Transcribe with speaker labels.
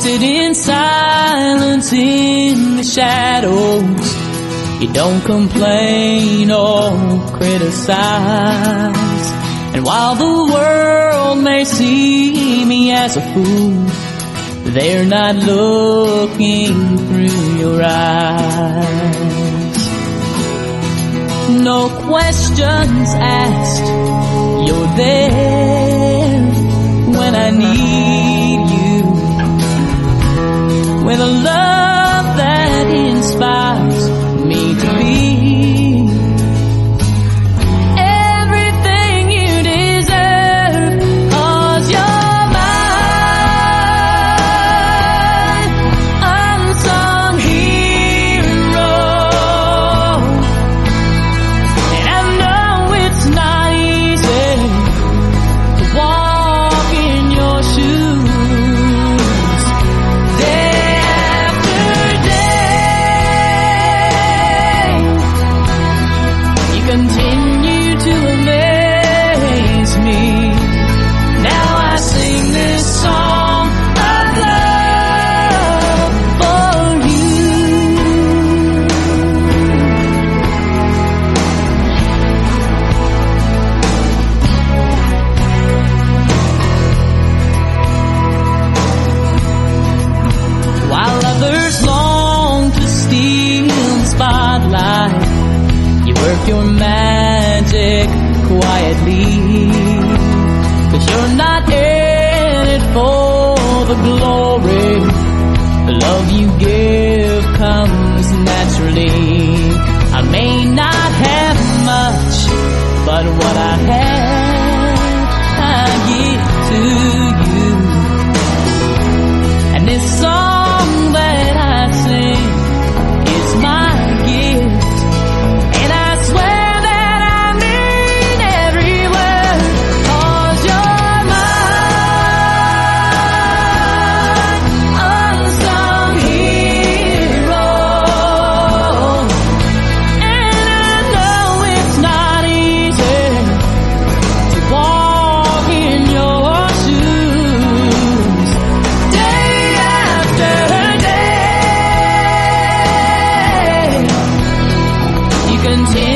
Speaker 1: sit in silence in the shadows. You don't complain or criticize. And while the world may see me as a fool, they're not looking through your eyes. No questions asked, you're there when I need you, with a love that inspires me to be everything you deserve, 'cause you're my unsung hero. And I know it's not easy to walk in your shoes day after day. You continue to amaze me. Now I sing this song of love for you. While others long to steal the spotlight, you work your magic quietly, 'cause you're not in it for the glory. The love you give comes naturally. I may not have much, but what I have, I give to you. And this song that I sing is my gift, and I swear that I mean every word, 'cause you're my unsung hero. And I know it's not easy to walk in your shoes day after day. You continue